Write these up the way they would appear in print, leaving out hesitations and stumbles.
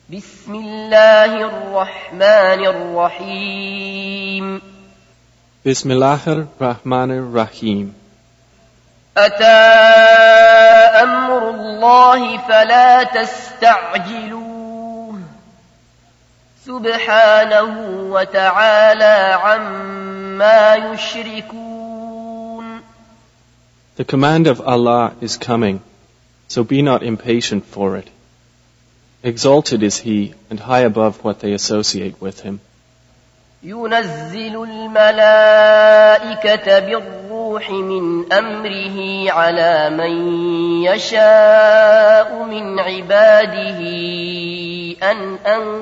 بسم الله الرحمن الرحيم بسم الله الرحمن الرحيم أتى أمر الله فلا تستعجلوه سبحانه وتعالى عما يشركون. The command of Allah is coming, so be not impatient for it. Exalted is He and high above what they associate with Him. ينزل الملائكة بالروح من أمره على من يشاء من عباده أن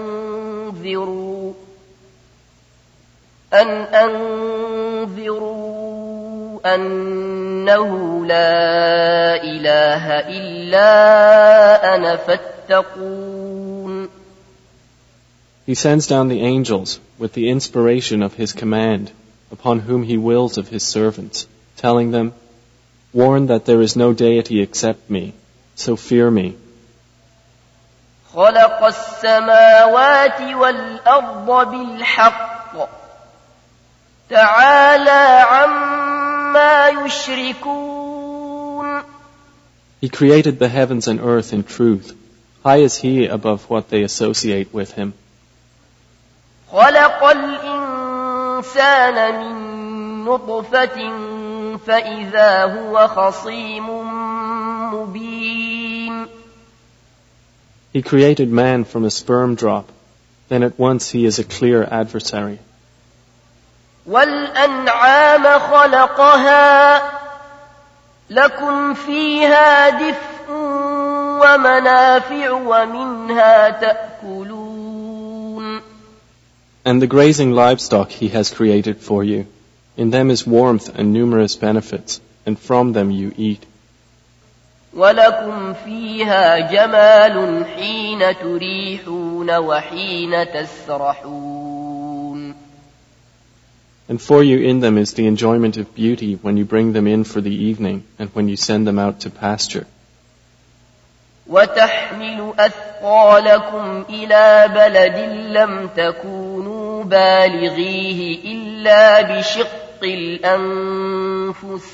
أنذروا أنه لا إله إلا أنا فاتقون. He sends down the angels with the inspiration of His command upon whom He wills of His servants, telling them, warn that there is no deity except me, so fear me. خلق السماوات والأرض بالحق تعالى عما يشركون. He created the heavens and earth in truth. High is He above what they associate with Him. خلق الإنسان من نطفة فإذا هو خصيم مبين. He created man from a sperm drop, then at once he is a clear adversary. والأنعام خلقها لكم فيها دفء ومنافع ومنها تأكلون. And the grazing livestock He has created for you. In them is warmth and numerous benefits, and from them you eat. ولكم فيها جمال حين تريحون وحين تسرحون. And for you in them is the enjoyment of beauty when you bring them in for the evening and when you send them out to pasture. وتحمل أثقالكم إلى بلد لم تكونوا بالغيه إلا بشق الأنفس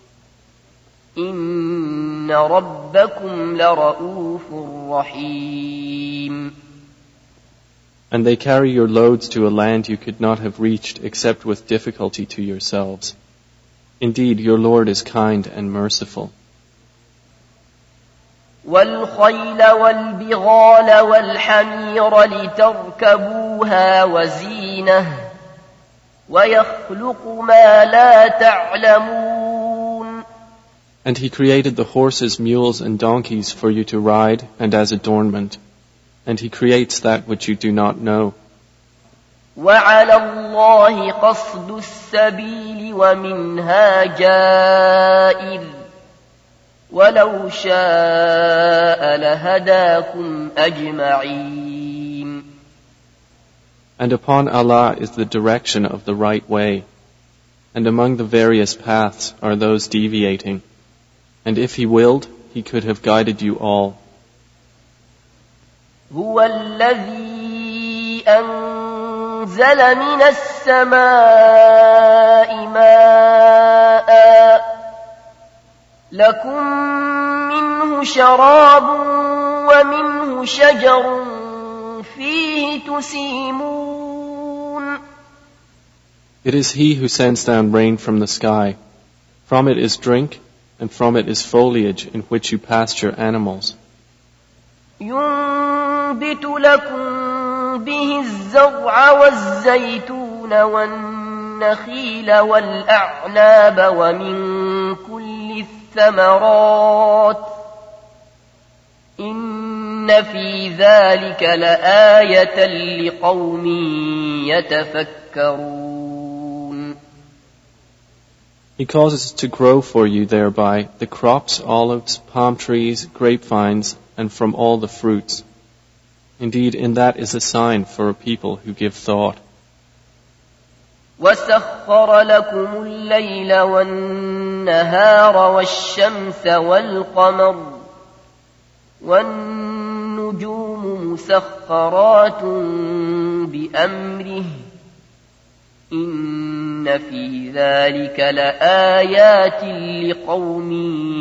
إن ربكم لرؤوف رحيم. And they carry your loads to a land you could not have reached except with difficulty to yourselves. Indeed, your Lord is kind and merciful. والخيل والبغال والحمير لتركبوها وزينة ويخلق ما لا تعلمون. And He created the horses, mules, and donkeys for you to ride and as adornment. And He creates that which you do not know. وعلى الله قصد السبيل ومنها جائر ولو شاء لهداكم أجمعين. And upon Allah is the direction of the right way. And among the various paths are those deviating. And if He willed, He could have guided you all. هو الذي أنزل من السماء ماء لكم منه شراب ومنه شجر فيه تسيمون. It is He who sends down rain from the sky. From it is drink, and from it is foliage in which you pasture animals. ينبت لكم به الزرع والزيتون والنخيل والأعناب ومن كل الثمرات إن في ذلك لآية لقوم يتفكرون. He causes to grow for you thereby the crops, olives, palm trees, grapevines, and from all the fruits. Indeed, in that is a sign for a people who give thought. وسخر لكم الليل والنهار والشمس والقمر والنجوم مسخرات بأمره إن في ذلك لآيات لقوم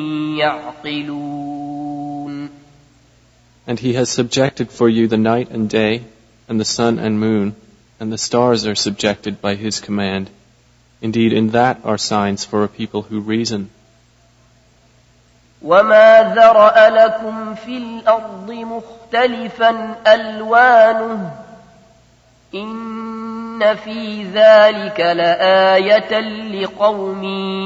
يعقلون. And he has subjected for you the night and day, and the sun and moon, and the stars are subjected by his command. Indeed, in that are signs for a people who reason. وَمَا ذَرَأَ لَكُمْ فِي الْأَرْضِ مُخْتَلِفًا أَلْوَانُهُ إِنَّ فِي ذَلِكَ لَآيَةً لِقَوْمٍ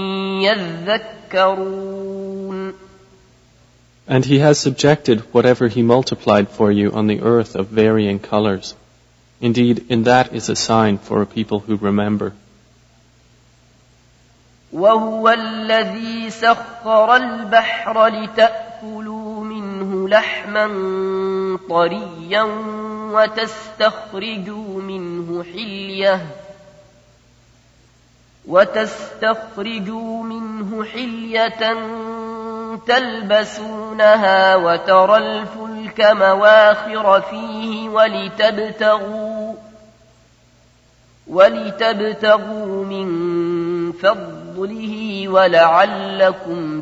يَذَّكَّرُونَ. And he has subjected whatever he multiplied for you on the earth of varying colors. Indeed, in that is a sign for a people who remember. وَهُوَ الَّذِي سَخَّرَ الْبَحْرَ لِتَأْكُلُوا مِنْهُ لَحْمًا طَرِيًّا وَتَسْتَخْرِجُوا مِنْهُ حِلْيَةً تَلْبَسُونَهَا وَتَرَى الْفُلْكَ مَوَاخِرَ فِيهِ ولتبتغوا من فضله ولعلكم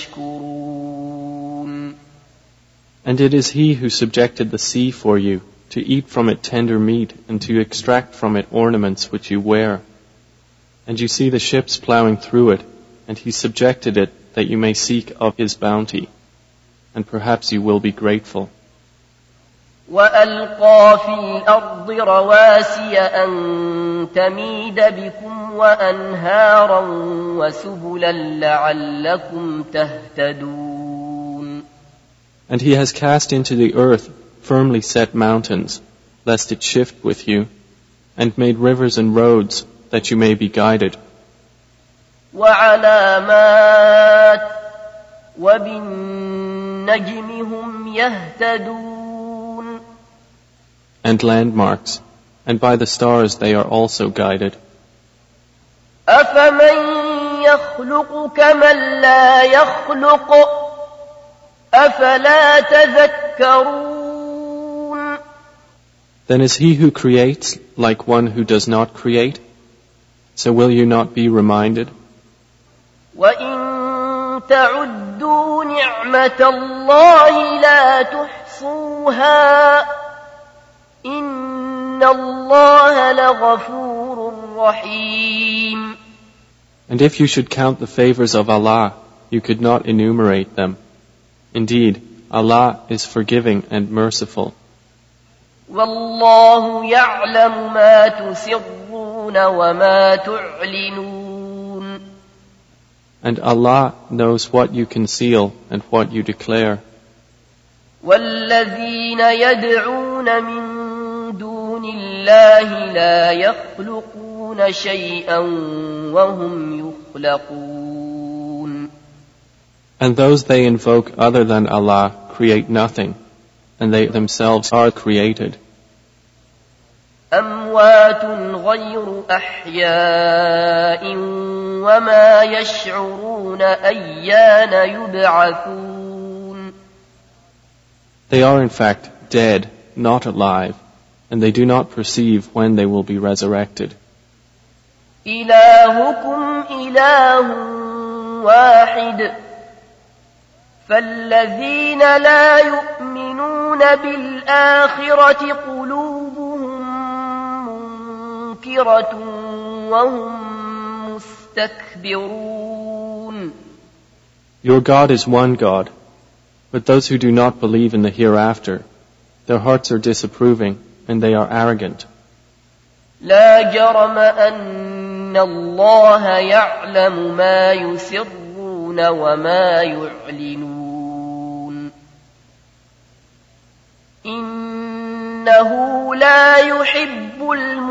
تشكرون. And it is he who subjected the sea for you, to eat from it tender meat, and to extract from it ornaments which you wear. And you see the ships plowing through it, and he subjected it that you may seek of his bounty, and perhaps you will be grateful. وَأَلْقَى فِي الْأَرْضِ رَوَاسِيَ أَن تَمِيدَ بِكُمْ وَأَنْهَارًا وَسُبُلًا لَعَلَّكُمْ تَهْتَدُونَ. And he has cast into the earth firmly set mountains, lest it shift with you, and made rivers and roads, that you may be guided. وَعَلَامَاتٍ وَبِالنَّجْمِ هُمْ يَهْتَدُونَ. And landmarks, and by the stars they are also guided. أَفَمَن يَخْلُقُ كَمَن لَّا يَخْلُقُ أَفَلَا تَذَكَّرُونَ. Then is he who creates like one who does not create? So will you not be reminded? وَإِن تَعُدُّوا نِعْمَةَ اللَّهِ لَا تُحْصُوهَا إِنَّ اللَّهَ لَغَفُورٌ رَحِيمٌ. And if you should count the favors of Allah, you could not enumerate them. Indeed, Allah is forgiving and merciful. وَاللَّهُ يَعْلَمُ مَا تُسِرُّونَ وَمَا تُعْلِنُونَ. And Allah knows what you conceal and what you declare. وَالَّذِينَ يَدْعُونَ مِن دُونِ اللَّهِ لَا يَخْلُقُونَ شَيْئًا وَهُمْ يُخْلَقُونَ. And those they invoke other than Allah create nothing, and they themselves are created. أَمْوَاتٌ غَيْرُ أَحْيَاءٍ وَمَا يَشْعُرُونَ أَيَّانَ يُبْعَثُونَ. They are in fact dead, not alive, and they do not perceive when they will be resurrected. إِلَٰهُكُمْ إِلَٰهٌ وَاحِدٌ فَالَّذِينَ لَا يُؤْمِنُونَ بِالْآخِرَةِ قُلُوبُهُم مُّنكِرَةٌ وَهُم مُّسْتَكْبِرُونَ. Your God is one God, but those who do not believe in the hereafter, their hearts are disapproving and they are arrogant. لا جرم أن الله يعلم ما يسرون وما يعلنون إنه لا يحب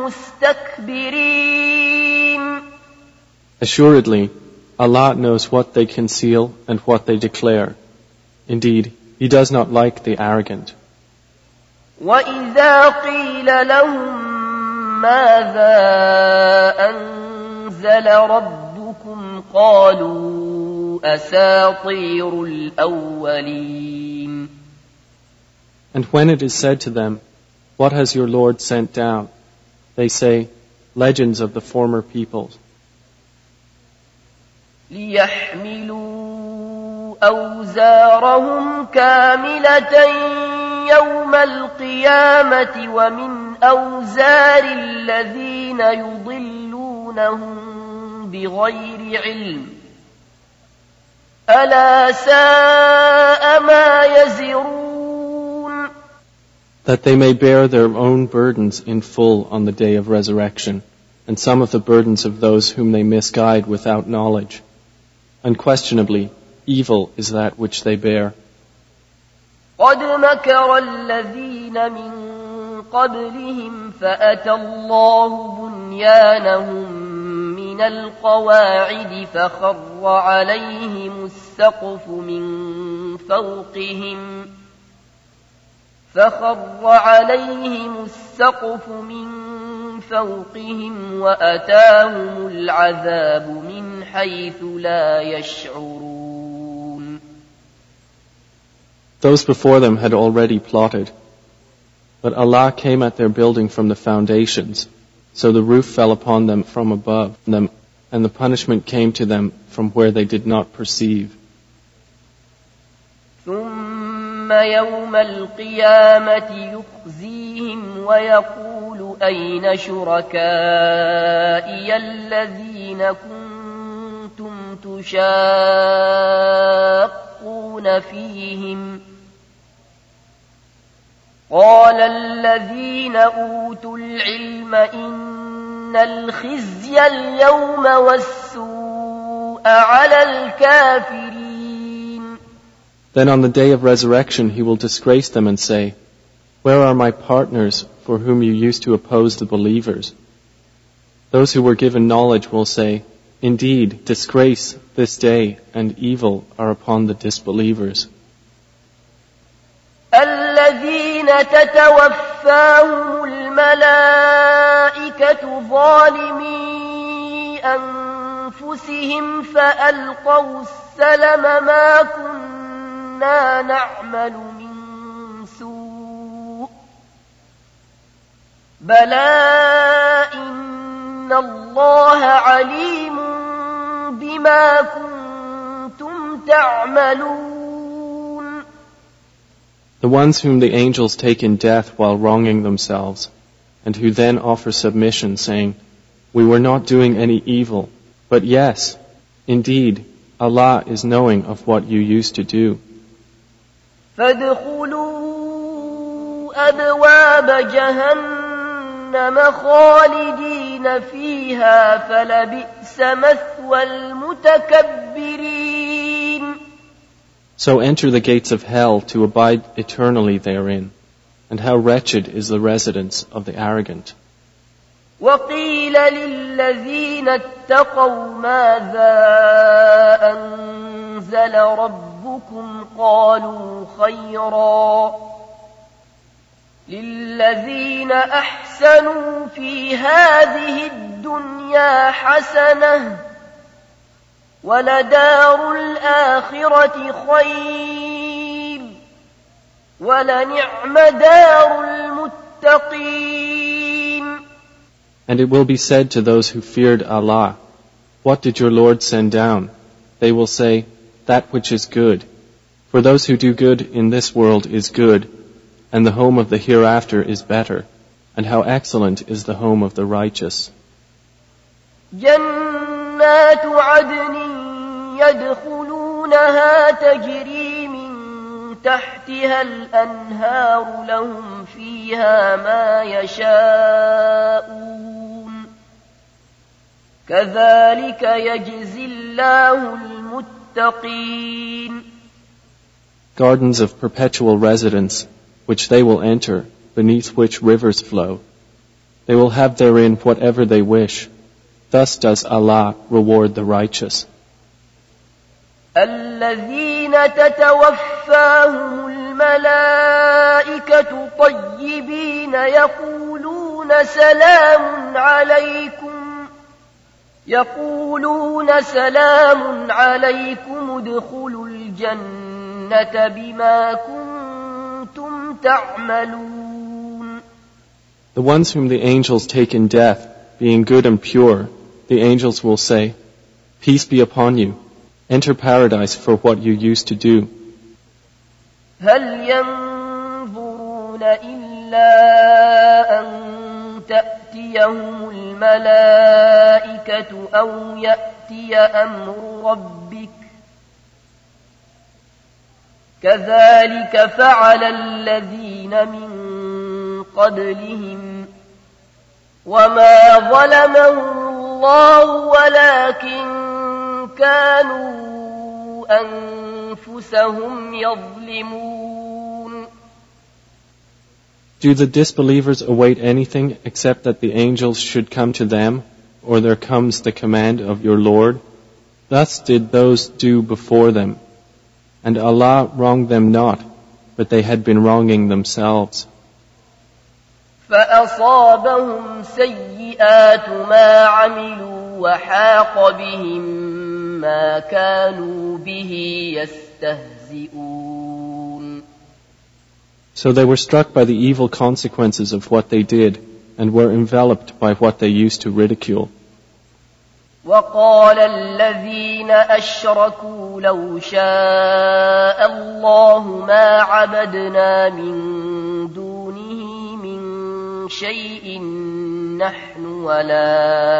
المستكبرين. Assuredly, Allah knows what they conceal and what they declare. Indeed, He does not like the arrogant. وَإِذَا قِيلَ لَهُم مَاذَا أَنزَلَ رَبُّكُمْ قَالُوا أَسَاطِيرُ الْأَوَّلِينَ. And when it is said to them, "What has your Lord sent down?" they say, "Legends of the former peoples." ليحملوا أوزارهم كاملة يوم القيامة ومن أوزار الذين يضلونهم بغير علم ألا ساء ما يزرون. That they may bear their own burdens in full on the day of resurrection, and some of the burdens of those whom they misguide without knowledge. Unquestionably, evil is that which they bear. قد مكر الذين من قبلهم فأتى الله بنيانهم من القواعد فخر عليهم السقف من فوقهم وأتاهم العذاب من حيث لا يشعرون. Those before them had already plotted, but Allah came at their building from the foundations, so the roof fell upon them from above them, and the punishment came to them from where they did not perceive. ثم يوم القيامة يخزيهم ويقول أين شركائي الذين كنتم تشاقون فيهم قال الذين أوتوا العلم إن الخزي اليوم والسوء على الكافرين. Then on the day of resurrection he will disgrace them and say, "Where are my partners for whom you used to oppose the believers?" Those who were given knowledge will say, "Indeed, disgrace this day and evil are upon the disbelievers." الذين تتوفاهم الملائكة ظالمي أنفسهم فألقوا السلم ما كنا نعمل من سوء بلى إن الله عليم بما كنتم تعملون. The ones whom the angels take in death while wronging themselves, and who then offer submission, saying, "We were not doing any evil, but yes, indeed, Allah is knowing of what you used to do." فادخلوا أبواب جهنم خالدين فيها فلبئس مثوى المتكبرين. So enter the gates of hell to abide eternally therein, and how wretched is the residence of the arrogant. وقيل للذين اتقوا ماذا أنزل ربكم قالوا خيرا للذين أحسنوا في هذه الدنيا حسنة ولدار الآخرة خير ولنعم دار المتقين. And it will be said to those who feared Allah, "What did your Lord send down?" They will say, "That which is good." For those who do good in this world is good, and the home of the hereafter is better, and how excellent is the home of the righteous. جنات عدن يدخلونها تجري من تحتها الأنهار لهم فيها ما يشاءون كذلك يجزي الله المتقين. Gardens of perpetual residence, which they will enter, beneath which rivers flow. They will have therein whatever they wish. Thus does Allah reward the righteous. الذين تتوفاهم الملائكة طيبين يقولون سلام عليكم ادخلوا الجنة بما كنتم تعملون. The ones whom the angels take in death, being good and pure, the angels will say, Peace be upon you. Enter paradise for what you used to do. هل ينظرون إلا أن تأتيهم الملائكة أو يأتي أمر ربك كذلك فعل الذين من قبلهم وما ظلمهم الله ولكن كانوا أنفسهم يظلمون. Do the disbelievers await anything except that the angels should come to them, or there comes the command of your Lord? Thus did those do before them. And Allah wronged them not, but they had been wronging themselves. فأصابهم سيئات ما عملوا وحاق بهم ما كانوا به يستهزئون. So they were struck by the evil consequences of what they did, and were enveloped by what they used to ridicule. وقال الذين أشركوا لو شاء الله ما عبدنا من دونه من شيء نحن ولا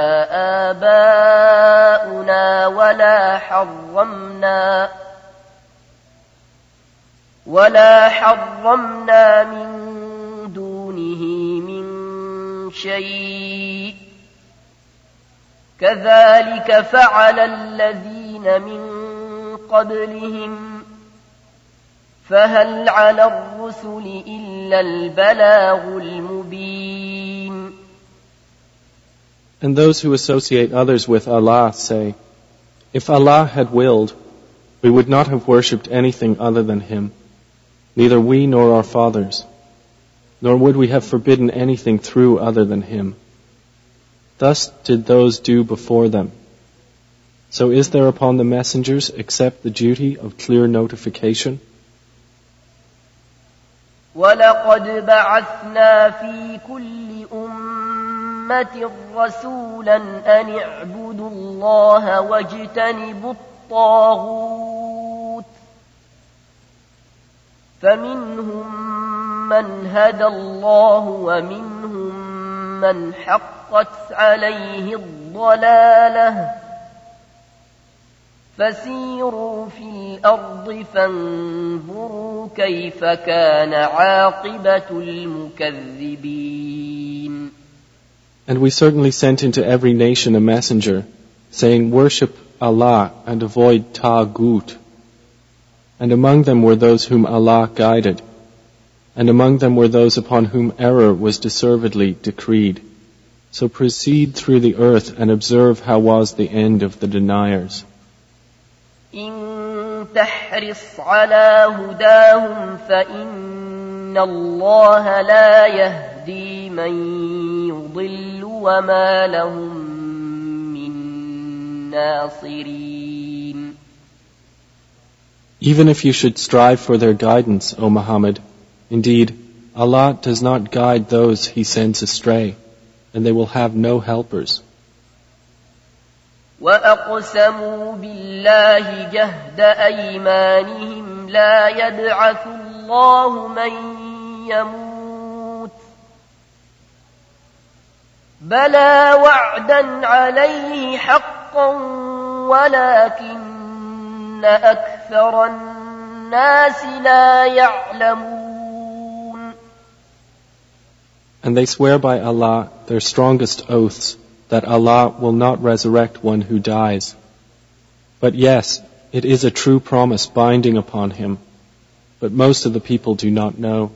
آباؤنا ولا حرمنا من دونه من شيء كذلك فعل الذين من قبلهم فهل على الرسل إلا البلاغ المبين. And those who associate others with Allah say, If Allah had willed, we would not have worshipped anything other than Him, neither we nor our fathers, nor would we have forbidden anything through other than Him. Thus did those do before them. So is there upon the messengers except the duty of clear notification? وَلَقَدْ بَعَثْنَا فِي كُلِّ أُمَّةٍ رَسُولًا أَنِ اعْبُدُوا اللَّهَ وَاجْتَنِبُوا الطَّاغُوتَ فَمِنْهُمْ مَنْ هَدَى اللَّهُ وَمِنْهُمْ مَنْ حَقَّتْ عَلَيْهِ الضَّلَالَةُ فَسِيرُوا فِي الْأَرْضِ فَانظُرُوا كَيْفَ كَانَ عَاقِبَةُ الْمُكَذِّبِينَ. And we certainly sent into every nation a messenger, saying, Worship Allah and avoid Taghut. And among them were those whom Allah guided, and among them were those upon whom error was deservedly decreed. So proceed through the earth and observe how was the end of the deniers. إن تحرص على هداهم فإن الله لا يهدي من يضل وما لهم من ناصرين. Even if you should strive for their guidance, O Muhammad, indeed, Allah does not guide those He sends astray, and they will have no helpers. وَأَقْسَمُوا بِاللَّهِ جَهْدَ أَيْمَانِهِمْ لَا يَبْعَثُ اللَّهُ مَن يَمُوتُ بَلَى وَعْدًا عَلَيْهِ حَقًّا وَلَكِنَّ أَكْثَرَ النَّاسِ لَا يَعْلَمُونَ. And they swear by Allah their strongest oaths, that Allah will not resurrect one who dies. But yes, it is a true promise binding upon him, but most of the people do not know.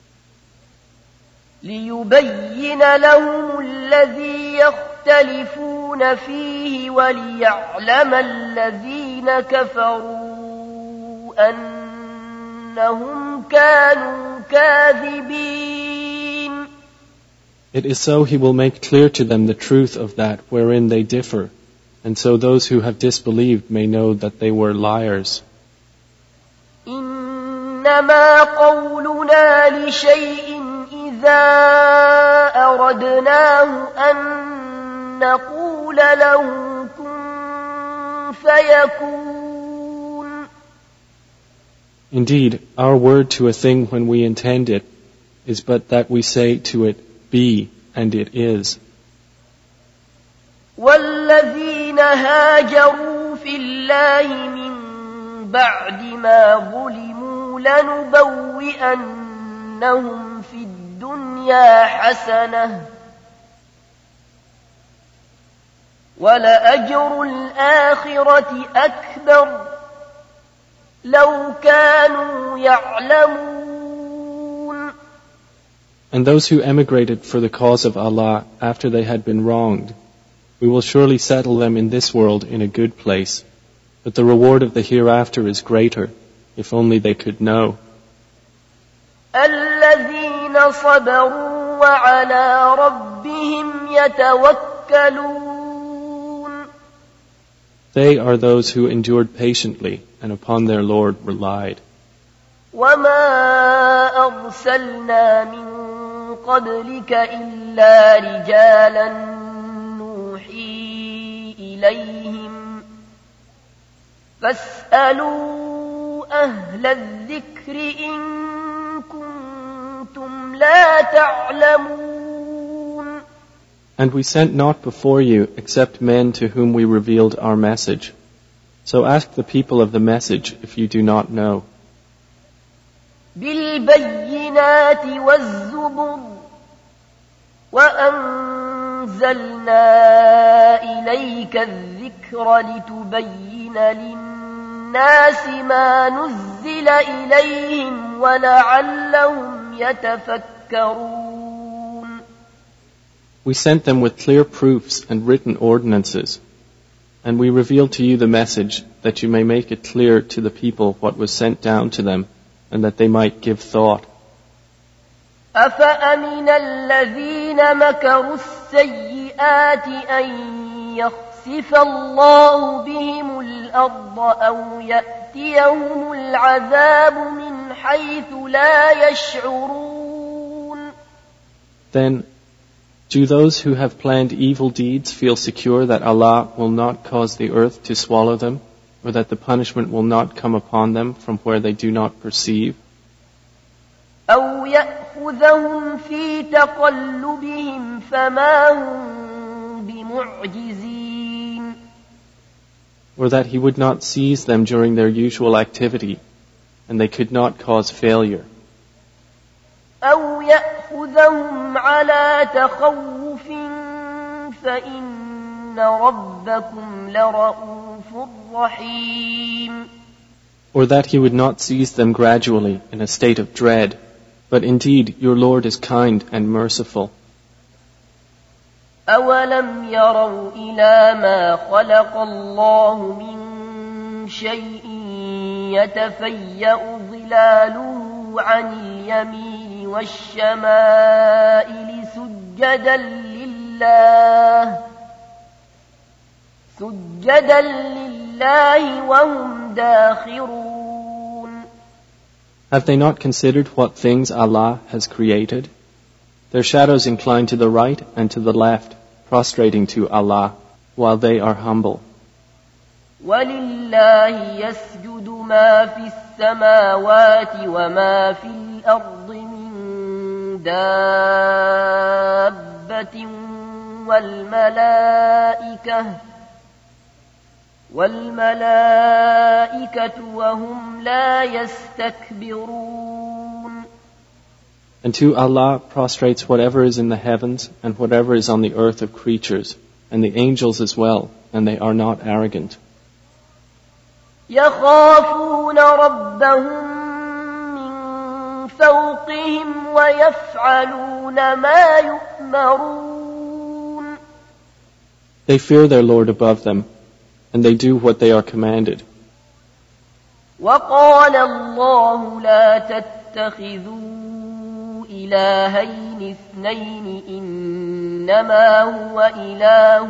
لِيُبَيِّنَ لَهُمُ الَّذِي يَخْتَلِفُونَ فِيهِ وَلِيَعْلَمَ الَّذِينَ كَفَرُوا أَنَّهُمْ كَانُوا كَاذِبِينَ. It is so He will make clear to them the truth of that wherein they differ, and so those who have disbelieved may know that they were liars. إِنَّ إنما قولنا لشيء إذا أردناه أن نقول له كن فيكون. Indeed, our word to a thing when we intend it is but that we say to it, be, and it is. والذين هاجروا في الله من بعد ما ظلموا لنبوئنهم في الدنيا حسنة ولأجر الآخرة أكبر لو كانوا يعلمون. And those who emigrated for the cause of Allah after they had been wronged, we will surely settle them in this world in a good place, but the reward of the hereafter is greater, if only they could know. الذين صبروا وعلى ربهم يتوكلون. They are those who endured patiently and upon their Lord relied. وما أرسلنا من قبلك إلا رجالا نوحي إليهم فاسألوا أهل الذكر إن كنتم لا تعلمون. And we sent not before you except men to whom we revealed our message. So ask the people of the message if you do not know. بالبينات والزبر وأنزلنا إليك الذكر لتبين للناس ما نزل إليهم ولعلهم يتفكرون. We sent them with clear proofs and written ordinances, and we revealed to you the message that you may make it clear to the people what was sent down to them, and that they might give thought. أفأمن الذين مكروا السيئات أن يخسف الله بهم الأرض أو يأتيهم العذاب من حيث لا يشعرون. Then, do those who have planned evil deeds feel secure that Allah will not cause the earth to swallow them, or that the punishment will not come upon them from where they do not perceive? أو يأخذهم في تقلبهم فما هم بمعجزين. Or that He would not seize them during their usual activity, and they could not cause failure. أو يأخذهم على تخوف فإن ربكم لرؤوف رحيم. Or that He would not seize them gradually in a state of dread, but indeed your Lord is kind and merciful. أولم يروا إلى ما خلق الله من شيء يتفيأ ظلاله عن اليمين والشمائل سجدا لله وهم داخرون. Have they not considered what things Allah has created? Their shadows incline to the right and to the left, prostrating to Allah, while they are humble. وَلِلَّهِ يَسْجُدُ مَا فِي السَّمَاوَاتِ وَمَا فِي الْأَرْضِ مِن دَابَّةٍ وَالْمَلَائِكَةُ وَهُمْ لَا يَسْتَكْبِرُونَ. And to Allah prostrates whatever is in the heavens and whatever is on the earth of creatures, and the angels as well, and they are not arrogant. يَخَافُونَ رَبَّهُم مِّن فَوْقِهِمْ وَيَفْعَلُونَ مَا يُؤْمَرُونَ. They fear their Lord above them, and they do what they are commanded. وَقَالَ اللَّهُ لَا تَتَّخِذُوا إِلَٰهَيْنِ اثْنَيْنِ إِنَّمَا هُوَ إِلَٰهٌ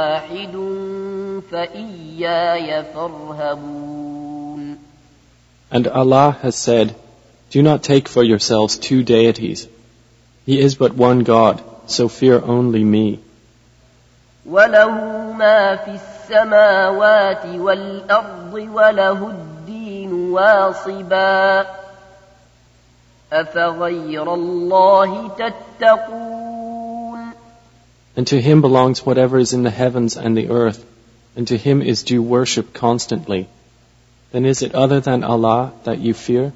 وَاحِدٌ فَإِيَّايَ فَارْهَبُونِ. And Allah has said, do not take for yourselves two deities. He is but one God, so fear only me. وَلَهُ مَا فِي السَّمَاوَاتِ وَالْأَرْضِ وَلَهُ الدِّينُ وَاصِبًا أَفَغَيْرَ اللَّهِ تَتَّقُونَ. And to Him belongs whatever is in the heavens and the earth, and to Him is due worship constantly. Then is it other than Allah that you fear?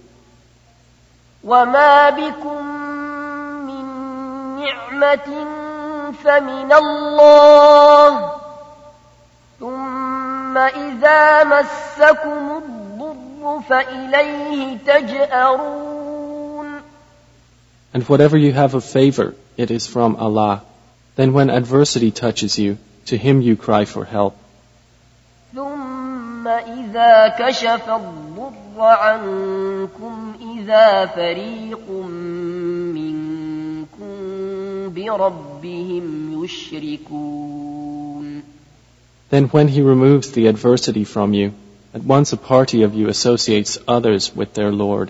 وَمَا بِكُم مِّن نِّعْمَةٍ فَمِنَ اللَّهِ ثُمَّ إِذَا مَسَّكُمُ الضُّرُّ فَإِلَيْهِ تَجْأَرُونَ. And whatever you have of favor, it is from Allah. Then when adversity touches you, to Him you cry for help. ثُمَّ إِذَا كَشَفَ الضُّرَّ عَنكُمْ إِذَا فَرِيقٌ مِّنكُم بِرَبِّهِمْ يُشْرِكُونَ. Then when He removes the adversity from you, at once a party of you associates others with their Lord.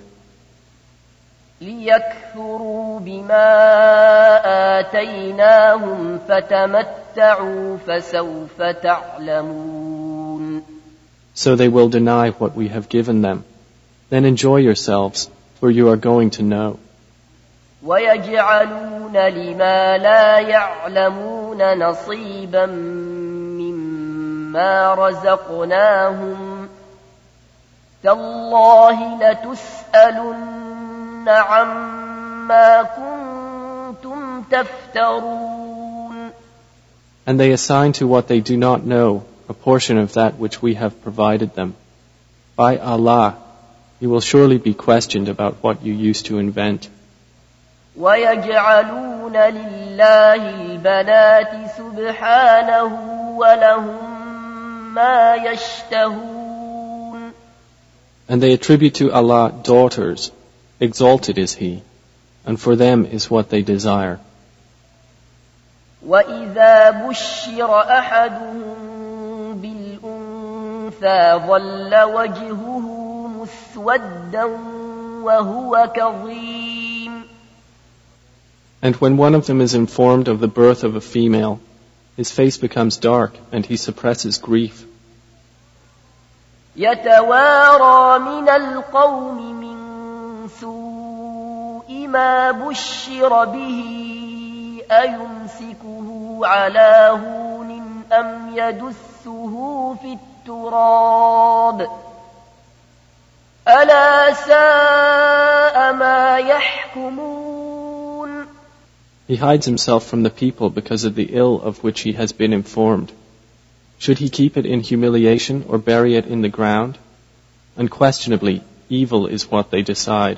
لِيَكْفُرُوا بِمَا آتَيْنَاهُمْ فَتَمَتَّعُوا فَسَوْفَ تَعْلَمُونَ. So they will deny what we have given them. Then enjoy yourselves, for you are going to know. وَيَجْعَلُونَ لِمَا لَا يَعْلَمُونَ نَصِيبًا مِّمَّا رَزَقْنَاهُمْ تَاللَّهِ لَتُسْأَلُنَّ عَمَّا كُنتُمْ تَفْتَرُونَ. And they assign to what they do not know a portion of that which we have provided them. By Allah, you will surely be questioned about what you used to invent. وَيَجْعَلُونَ لِلَّهِ الْبَنَاتِ سُبْحَانَهُ وَلَهُم مَّا يَشْتَهُونَ. And they attribute to Allah daughters. Exalted is He, and for them is what they desire. وَإِذَا بُشِّرَ أَحَدُهُم بِالْأُنثَىٰ ظَلَّ وَجْهُهُ مُسْوَدًّا وَهُوَ كَظِيمٌ. And when one of them is informed of the birth of a female, his face becomes dark and he suppresses grief. يَتَوَارَى مِنَ الْقَوْمِ مِن سُوءِ مَا بُشِّرَ بِهِ أَيُمْسِكُهُ عَلَىٰ هُونٍ أَمْ يَدُسُّهُ فِي التُّرَابِ أَلَا سَاءَ مَا يَحْكُمُونَ. He hides himself from the people because of the ill of which he has been informed. Should he keep it in humiliation or bury it in the ground? Unquestionably, evil is what they decide.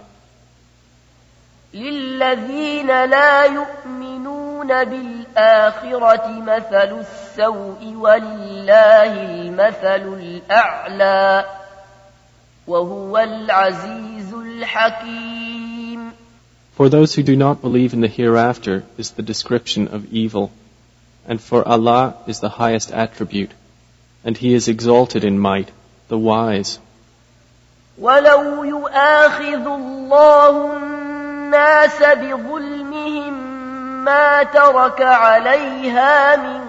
لِلَّذِينَ لَا يُؤْمِنُونَ بِالْآخِرَةِ مَثَلُ السَّوْءِ وَلِلَّهِ الْمَثَلُ الْأَعْلَى وَهُوَ الْعَزِيزُ الْحَكِيمُ. For those who do not believe in the hereafter is the description of evil, and for Allah is the highest attribute, and He is exalted in might, the wise. وَلَوْ يُؤَاخِذُ اللَّهُ النَّاسَ بِظُلْمِهِمْ مَا تَرَكَ عَلَيْهَا مِن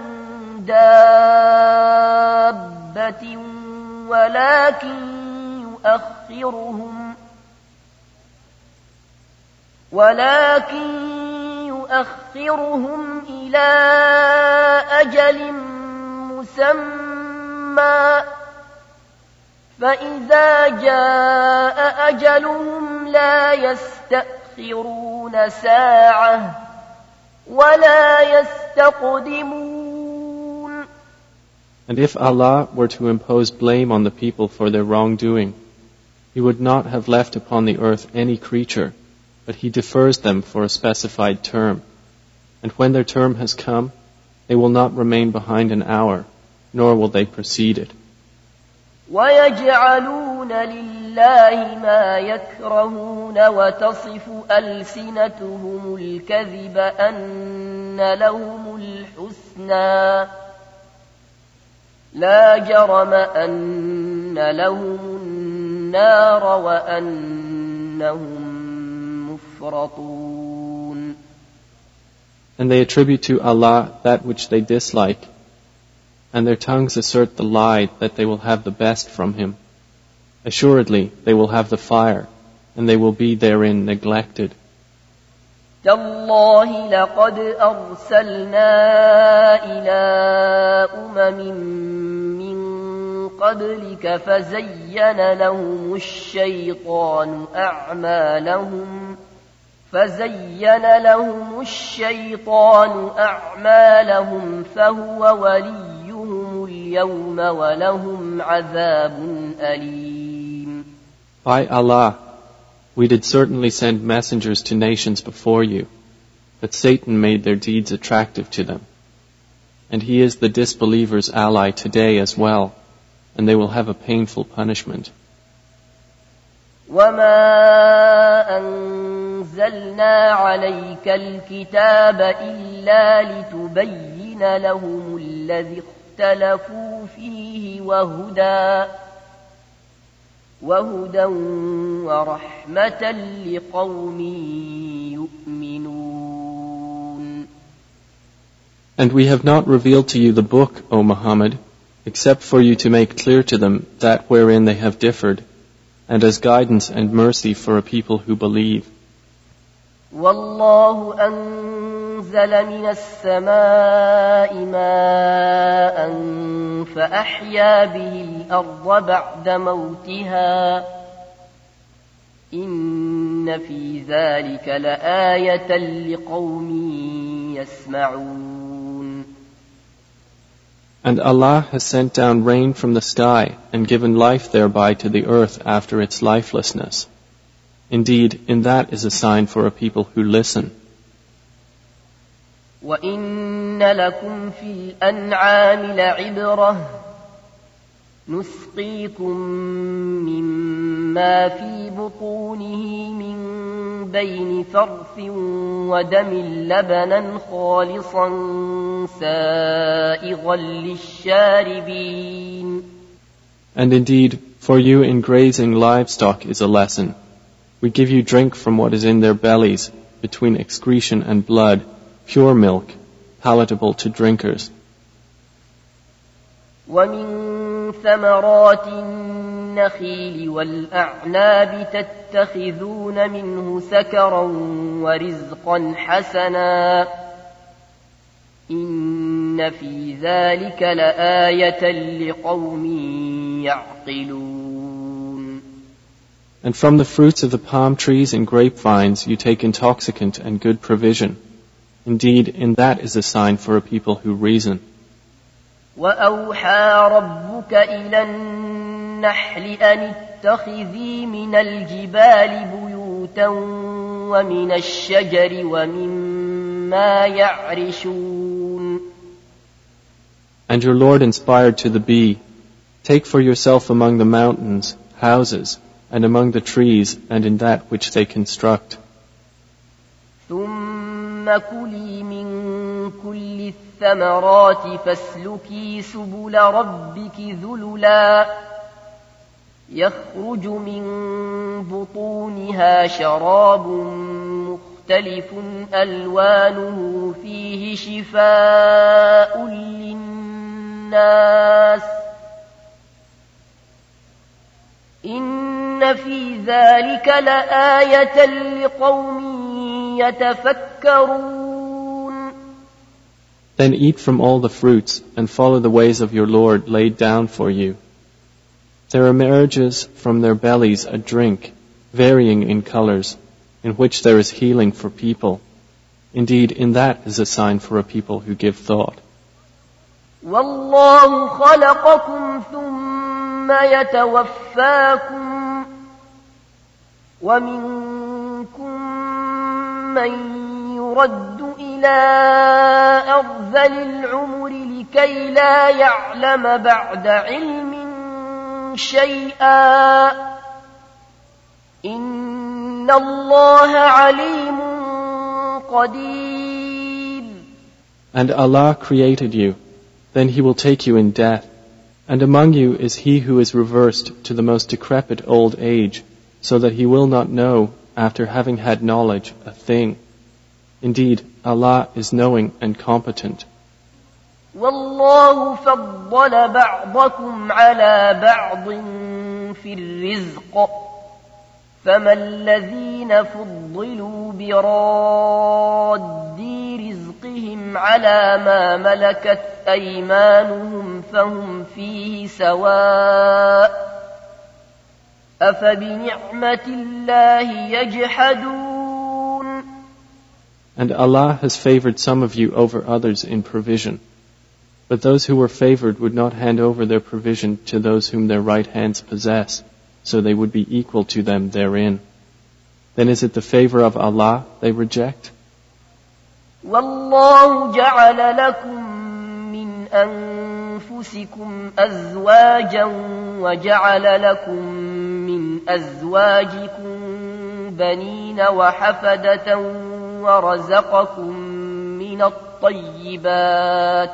دَابَّةٍ ولكن يؤخرهم إلى أجل مسمى فإذا جاء أجلهم لا يستأخرون ساعة ولا يستقدمون. And if Allah were to impose blame on the people for their wrongdoing, He would not have left upon the earth any creature, but He defers them for a specified term. And when their term has come, they will not remain behind an hour, nor will they precede it. وَيَجْعَلُونَ لِلَّهِ مَا يَكْرَهُونَ وَتَصِفُ أَلْسِنَتُهُمُ الْكَذِبَ أَنَّ لَهُمُ الْحُسْنَى لا جرم أن لهم النار وأنهم مفرطون. And they attribute to Allah that which they dislike, and their tongues assert the lie that they will have the best from Him. Assuredly, they will have the fire, and they will be therein neglected. تالله لقد أرسلنا إلى من قبلك فزين لهم الشيطان أعمالهم فهو وليهم اليوم ولهم عذاب أليم. By Allah, we did certainly send messengers to nations before you, but Satan made their deeds attractive to them. And he is the disbelievers' ally today as well, and they will have a painful punishment. وَمَا أَنزَلْنَا عَلَيْكَ الْكِتَابَ إِلَّا لِتُبَيِّنَ لَهُمُ الَّذِي اخْتَلَفُوا فِيهِ وهدى ورحمة لقوم يؤمنون. And we have not revealed to you the book, O Muhammad, except for you to make clear to them that wherein they have differed, and as guidance and mercy for a people who believe. والله أنزل من السماء ماء فأحيا به الأرض بعد موتها إن في ذلك لآية لقوم يسمعون. And Allah has sent down rain from the sky and given life thereby to the earth after its lifelessness. Indeed, in that is a sign for a people who listen. وَإِنَّ لَكُمْ فِي الْأَنْعَامِ لَعِبْرَةً نُسْقِيكُم مِّمَّا فِي بُطُونِهِ مِن بَيْنِ فَرْثٍ وَدَمٍ لَبَنًا خَالِصًا سَائِغًا لِلشَّارِبِينَ. And indeed, for you in grazing livestock is a lesson. We give you drink from what is in their bellies, between excretion and blood, pure milk, palatable to drinkers. وَمِن ثَمَرَاتِ النَّخِيلِ وَالْأَعْنَابِ تَتَّخِذُونَ مِنْهُ سَكَرًا وَرِزْقًا حَسَنًا إِنَّ فِي ذَلِكَ لَآيَةً لِقَوْمٍ يَعْقِلُونَ. And from the fruits of the palm trees and grapevines you take intoxicant and good provision. Indeed, in that is a sign for a people who reason. وَأَوْحَى رَبُّكَ إِلَى النَّحْلِ أَنِ اتَّخِذِي مِنَ الْجِبَالِ بُيُوتًا وَمِنَ الشَّجَرِ وَمِمَّا يَعْرِشُونَ. And your Lord inspired to the bee, take for yourself among the mountains houses, and among the trees, and in that which they construct. ثُمَّ كُلِي مِن كُلِّ الثَّمَرَاتِ فَاسْلُكِي سُبُلَ رَبِّكِ ذُلُلًا يَخْرُجُ مِن بُطُونِهَا شَرَابٌ مُخْتَلِفٌ أَلْوَانُهُ فِيهِ شِفَاءٌ لِلنَّاسِ إِنَّ فِي ذَلِكَ لَآيَةً لِقَوْمٍ يَتَفَكَّرُونَ. Then eat from all the fruits and follow the ways of your Lord laid down for you. There emerges from their bellies a drink, varying in colors, in which there is healing for people. Indeed, in that is a sign for a people who give thought. وَاللَّهُ خَلَقَكُمْ ثُمَّ يَتَوَفَّاكُمْ وَمِنكُم مَّن يُرَدُّ إِلَى أَرْذَلِ الْعُمُرِ لِكَيْ لَا يَعْلَمَ بَعْدَ عِلْمٍ شَيْئًا إِنَّ اللَّهَ عَلِيمٌ قَدِيرٌ. And Allah created you, then He will take you in death, And among you is he who is reversed to the most decrepit old age, so that he will not know, after having had knowledge, a thing. Indeed, Allah is knowing and competent. والله فضل بعضكم على بعض في الرزق فما الذين فضلوا براد رزقهم على ما ملكت أيمانهم فهم فيه سواء أفبنعمة الله يجحدون. And Allah has favored some of you over others in provision. But those who were favored would not hand over their provision to those whom their right hands possess, so they would be equal to them therein. Then is it the favor of Allah they reject? وَاللَّهُ جَعَلَ لَكُم مِّنْ أَنفُسِكُمْ أَزْوَاجًا وَجَعَلَ لَكُم مِّنْ أَزْوَاجِكُم بَنِينَ وَحَفَدَةً وَرَزَقَكُم مِّنَ الطَّيِّبَاتِ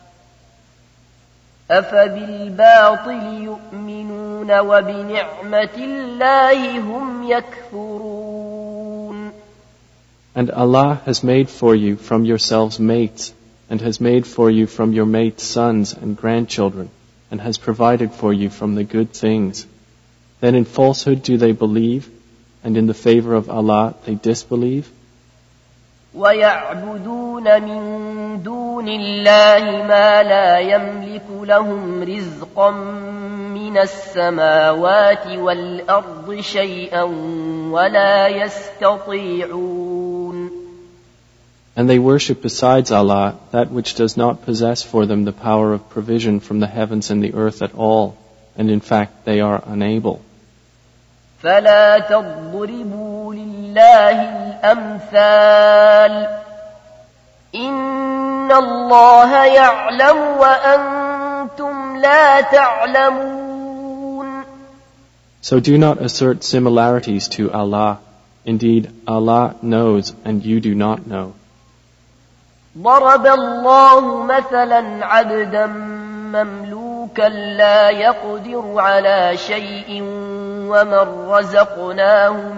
أَفَبِالْبَاطِلِ يُؤْمِنُونَ وَبِنِعْمَةِ اللَّهِ هُمْ يَكْفُرُونَ. And Allah has made for you from yourselves mates, and has made for you from your mates sons and grandchildren, and has provided for you from the good things. Then in falsehood do they believe, and in the favor of Allah they disbelieve? وَيَعْبُدُونَ مِن دُونِ اللَّهِ مَا لَا يَمْلِكُ لَهُمْ رِزْقًا مِّنَ السَّمَاوَاتِ وَالْأَرْضِ شَيْئًا وَلَا يَسْتَطِيعُونَ. And they worship besides Allah that which does not possess for them the power of provision from the heavens and the earth at all, and in fact they are unable. فَلَا تَضْرِبُوا لِلَّهِ الْأَمْثَالَ إِنَّ اللَّهَ يَعْلَمُ وَأَنْتُمْ لَا تَعْلَمُونَ. So do not assert similarities to Allah. Indeed, Allah knows and you do not know. ضرب الله مثلا عبدا مملوكا لا يقدر على شيء ومن رزقناه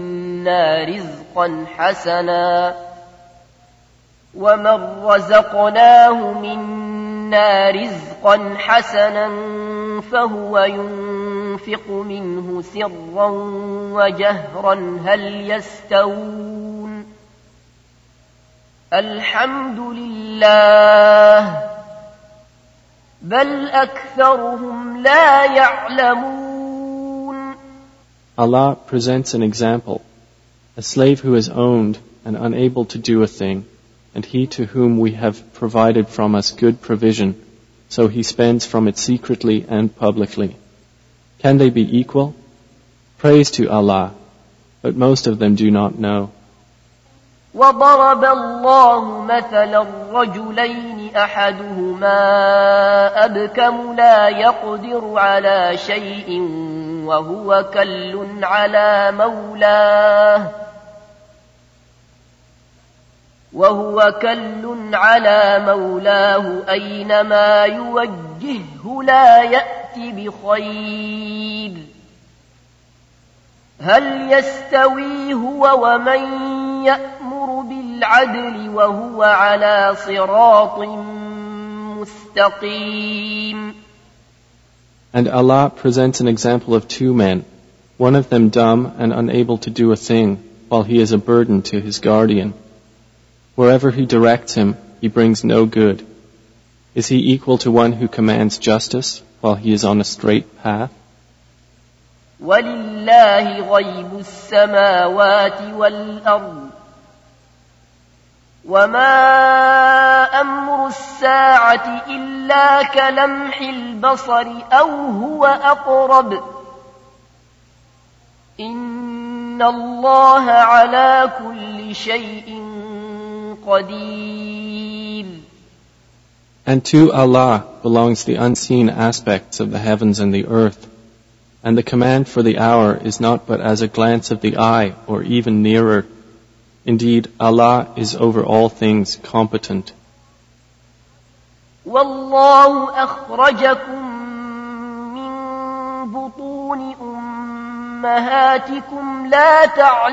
منا رزقا حسنا فهو ينفق منه سرا وجهرا هل يستوون الحمد لله بل أكثرهم لا يعلمون. Allah presents an example, a slave who is owned and unable to do a thing, and he to whom we have provided from us good provision, so he spends from it secretly and publicly. Can they be equal? Praise to Allah, but most of them do not know. وضرب الله مثلا رجلين أحدهما أبكم لا يقدر على شيء وهو كل على مولاه أينما يوجهه لا يأتي بخير هل يستوي هو ومن يأمر بالعدل وهو على صراط مستقيم. And Allah presents an example of two men, one of them dumb and unable to do a thing, while he is a burden to his guardian. Wherever he directs him, he brings no good. Is he equal to one who commands justice while he is on a straight path? وَلِلَّهِ غَيْبُ السَّمَاوَاتِ وَالْأَرْضِ وَمَا أَمْرُ السَّاعَةِ إِلَّا كَلَمْحِ الْبَصَرِ أَوْ هُوَ أَقْرَبُ إِنَّ اللَّهَ عَلَى كُلِّ شَيْءٍ قَدِيرٌ. And to Allah belongs the unseen aspects of the heavens and the earth, and the command for the hour is not but as a glance of the eye or even nearer. Indeed, Allah is over all things competent. وَاللَّهُ أَخْرَجَكُم أمهاتكم لا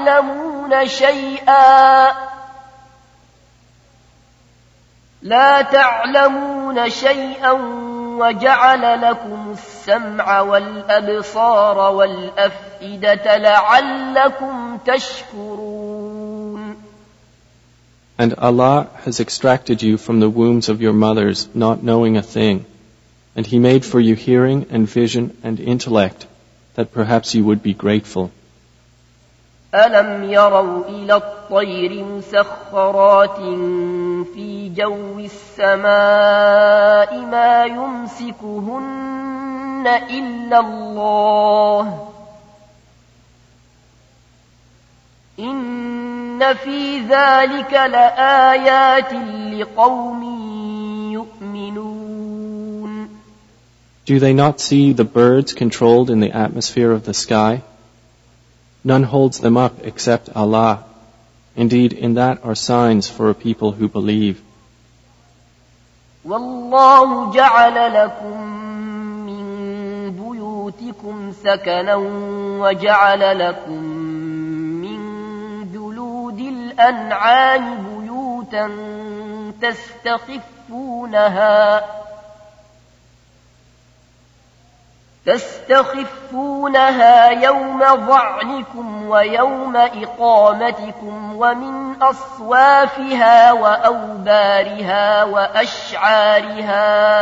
تعلمون شيئا وجعل لكم السمع والأبصار والأفئدة لعلكم تشكرون. And Allah has extracted you from the wombs of your mothers, not knowing a thing. And He made for you hearing and vision and intellect, that perhaps you would be grateful. أَلَمْ يَرَوْا إِلَى الطَّيْرِ مُسَخَّرَاتٍ فِي جَوِّ السَّمَاءِ مَا يُمْسِكُهُنَّ إِلَّا اللَّهُ إِنَّ فِي ذَلِكَ لَآيَاتٍ لِقَوْمٍ يُؤْمِنُونَ. Do they not see the birds controlled in the atmosphere of the sky? None holds them up except Allah. Indeed, in that are signs for a people who believe. وَاللَّهُ جَعَلَ لَكُم مِّن بُيُوتِكُمْ سَكَنًا وَجَعَلَ لَكُم مِّن جُلُودِ الْأَنْعَامِ بُيُوتًا تستخفونها يوم ظعنكم ويوم إقامتكم ومن أصوافها وأوبارها وأشعارها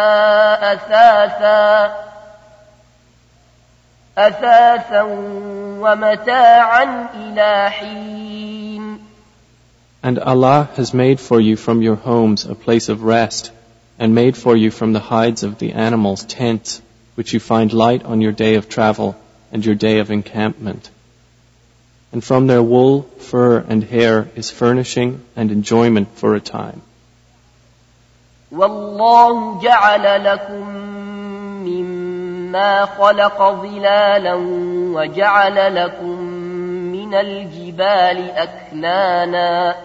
أثاثا ومتاعا إلى حين. And Allah has made for you from your homes a place of rest, and made for you from the hides of the animals tents, which you find light on your day of travel and your day of encampment. And from their wool, fur, and hair is furnishing and enjoyment for a time. وَاللَّهُ جَعَلَ لَكُم مِّمَّا خَلَقَ ظِلَالًا وَجَعَلَ لَكُم مِّنَ الْجِبَالِ أَكْنَانًا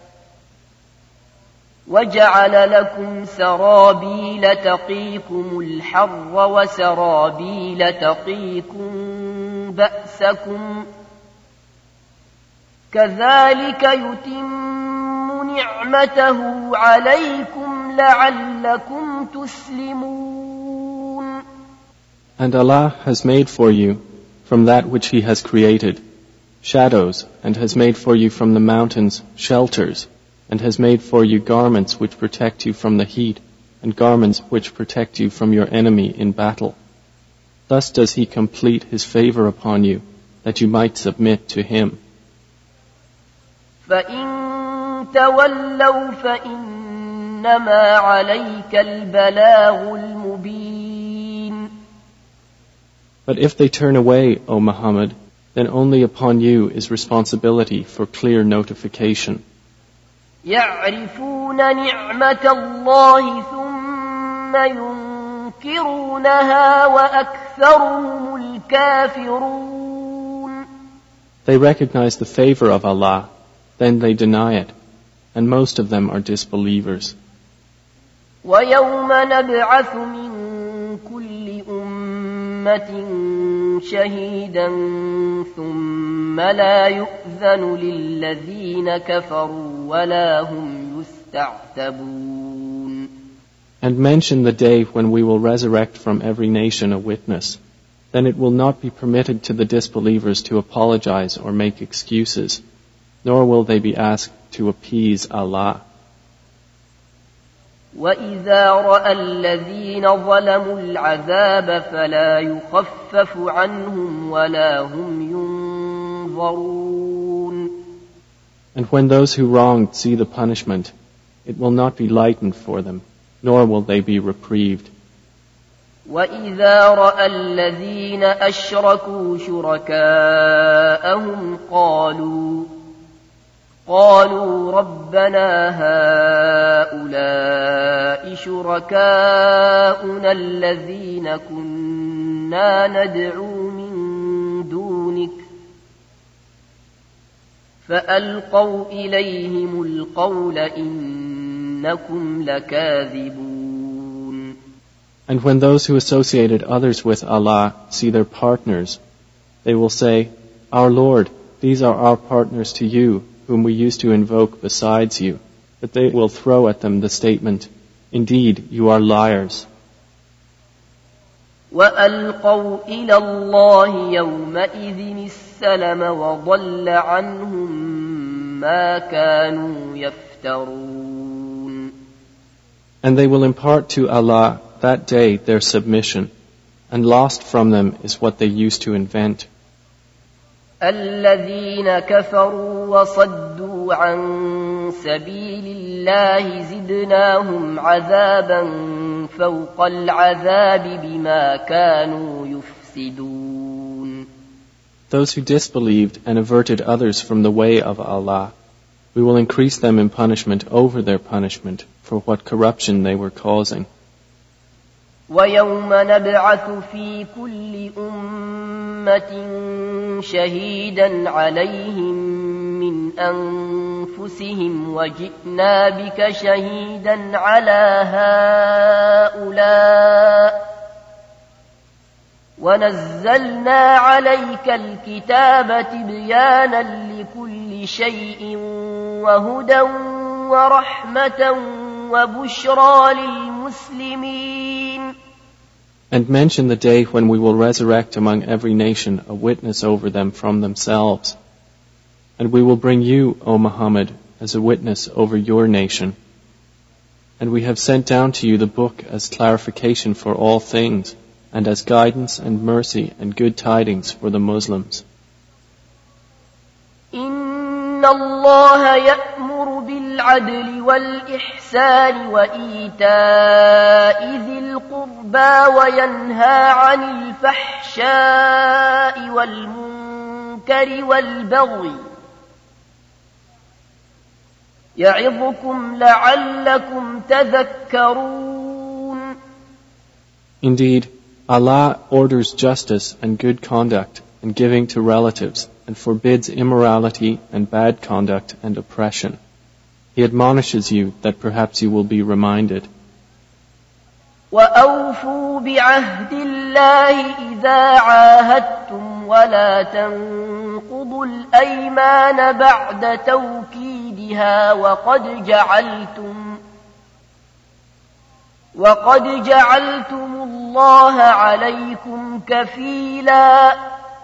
وَجَعَلَ لَكُمْ سَرَابِيلَ تَقِيكُمُ الْحَرَّ وَسَرَابِيلَ تَقِيكُم بَأْسَكُمْ كَذَلِكَ يُتِمُّ نِعْمَتَهُ عَلَيْكُمْ لَعَلَّكُمْ تُسْلِمُونَ. And Allah has made for you from that which He has created shadows, and has made for you from the mountains shelters, and has made for you garments which protect you from the heat, and garments which protect you from your enemy in battle. Thus does He complete His favor upon you, that you might submit to Him. فَإِن تَوَلَّوْا فَإِنَّمَا عَلَيْكَ الْبَلَاغُ الْمُبِينُ. But if they turn away, O Muhammad, then only upon you is responsibility for clear notification. يَعْرِفُونَ نِعْمَةَ اللَّهِ ثُمَّ يُنكِرُونَهَا وَأَكْثَرُهُمُ الْكَافِرُونَ. They recognize the favor of Allah, then they deny it, and most of them are disbelievers. وَيَوْمَ نَبْعَثُ مِن كُلِّ أُمَّةٍ شَهِيدًا ثُمَّ لَا يُؤْذَنُ لِلَّذِينَ كَفَرُوا وَلَا هُمْ يُسْتَعْتَبُونَ. And mention the day when we will resurrect from every nation a witness. Then it will not be permitted to the disbelievers to apologize or make excuses, nor will they be asked to appease Allah. وَإِذَا رَأَى الَّذِينَ ظَلَمُوا الْعَذَابَ فَلَا يُخَفَّفُ عَنْهُمْ وَلَا هُمْ يُنظَرُونَ. And when those who wronged see the punishment, it will not be lightened for them, nor will they be reprieved. وَإِذَا رَأَى الَّذِينَ أَشْرَكُوا شُرَكَاءَهُمْ قالوا ربنا هؤلاء شركاؤنا الذين كنا ندعو من دونك فألقوا إليهم القول إنكم لكاذبون. And when those who associated others with Allah see their partners, They will say, Our Lord, these are our partners to you, whom we used to invoke besides you. But they will throw at them the statement, Indeed, you are liars. وألقوا إلى الله يومئذ السلم وضل عنهم ما كانوا يفترون. And they will impart to Allah that day their submission, and lost from them is what they used to invent. الذين كفروا وصدوا عن سبيل الله زدناهم عذابا فوق العذاب بما كانوا يفسدون. Those who disbelieved and averted others from the way of Allah, we will increase them in punishment over their punishment for what corruption they were causing. ويوم نبعث في كل أمة شهيدا عليهم من أنفسهم وجئنا بك شهيدا على هؤلاء ونزلنا عليك الكتاب تبيانا لكل شيء وهدى ورحمة وبشرى للمسلمين. And mention the day when we will resurrect among every nation a witness over them from themselves. And we will bring you, O Muhammad, as a witness over your nation. And we have sent down to you the book as clarification for all things, and as guidance and mercy and good tidings for the Muslims. إن الله يأمر بالعدل والإحسان وإيتاء ذي القربى وينهى عن الفحشاء والمنكر والبغي يعظكم لعلكم تذكرون. Indeed, Allah orders justice and good conduct and giving to relatives, and forbids immorality and bad conduct and oppression. He admonishes you that perhaps you will be reminded. وَأَوْفُوا بِعَهْدِ اللَّهِ إِذَا عَاهَدتُّمْ وَلَا تَنقُضُوا الْأَيْمَانَ بَعْدَ تَوْكِيدِهَا وَقَدْ جَعَلْتُمُ اللَّهَ عَلَيْكُمْ كَفِيلًا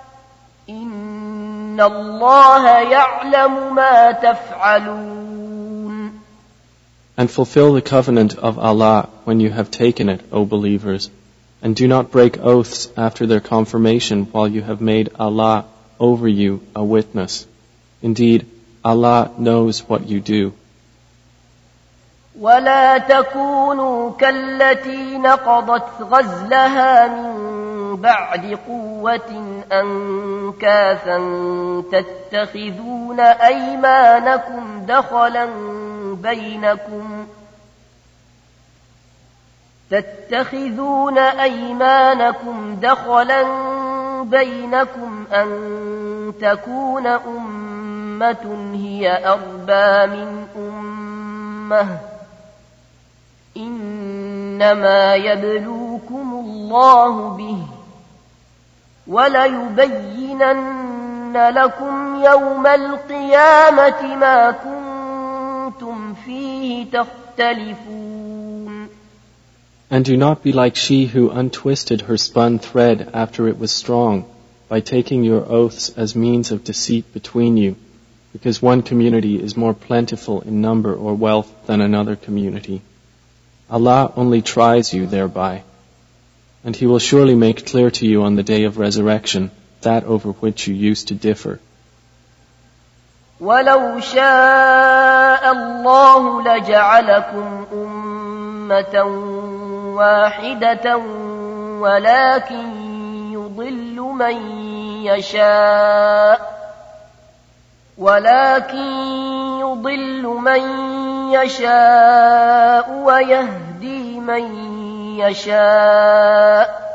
إِنَّ اللَّهَ يَعْلَمُ مَا تَفْعَلُونَ. And fulfill the covenant of Allah when you have taken it, O believers, and do not break oaths after their confirmation while you have made Allah over you a witness. Indeed, Allah knows what you do. ولا تكونوا كالتي نقضت غزلها من بعد قوة أنكاثا تتخذون أيمانكم دخلا بينكم أن تكون أمة هي أربى من أمة إنما يبلوكم الله به وليبينن لكم يوم القيامة ما كنتم فيه تختلفون. And do not be like she who untwisted her spun thread after it was strong, by taking your oaths as means of deceit between you, because one community is more plentiful in number or wealth than another community. Allah only tries you thereby, and He will surely make clear to you on the day of resurrection that over which you used to differ. وَلَوْ شَاءَ اللَّهُ لَجَعَلَكُمْ أُمَّةً وَاحِدَةً وَلَكِنْ يُضِلُّ مَنْ يَشَاءُ وَيَهْدِي مَنْ يَشَاءُ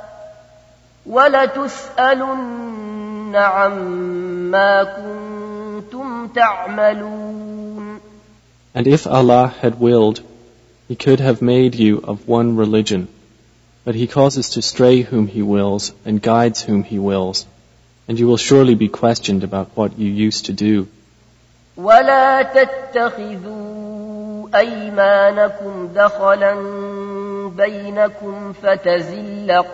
وَلَتُسْأَلُنَّ عَمَّا كُنْتُمْ تَعْمَلُونَ. And if Allah had willed, He could have made you of one religion, but He causes to stray whom He wills and guides whom He wills. and you will surely be questioned about what you used to do. ولا تتخذوا أيمانكم دخلا بينكم فتزل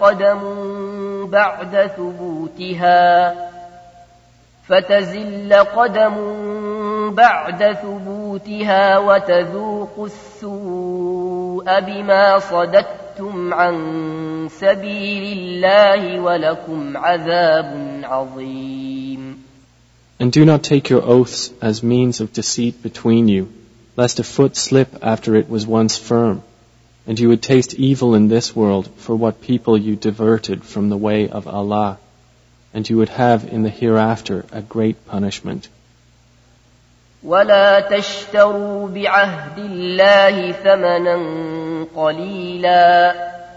قدم بعد ثبوتها وتذوقوا السوء بما صددتم عن سبيل الله ولكم عذاب عظيم. And do not take your oaths as means of deceit between you, lest a foot slip after it was once firm, and you would taste evil in this world for what people you diverted from the way of Allah, and you would have in the hereafter a great punishment. ولا تشتروا بعهد الله ثمنا قليلا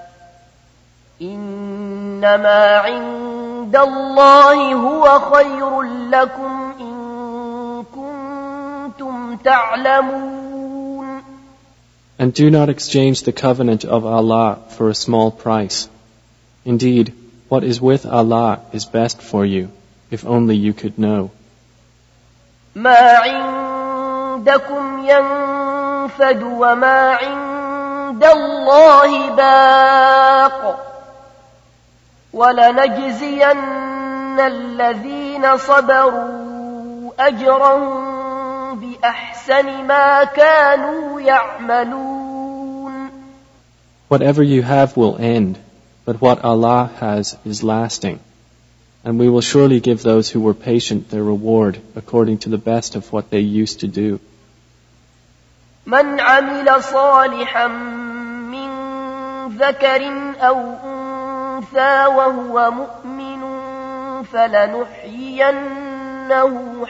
إنما عند الله هو خير لكم إن كنتم تعلمون. And do not exchange the covenant of Allah for a small price. Indeed, what is with Allah is best for you, if only you could know. ما عندكم ينفد وما عند الله باق ولنجزين الذين صبروا أجرهم بأحسن ما كانوا يعملون. Whatever you have will end, but what Allah has is lasting. And we will surely give those who were patient their reward according to the best of what they used to do. من عمل صالحا من ذكر أو أنثى وهو مؤمن فلنحيينه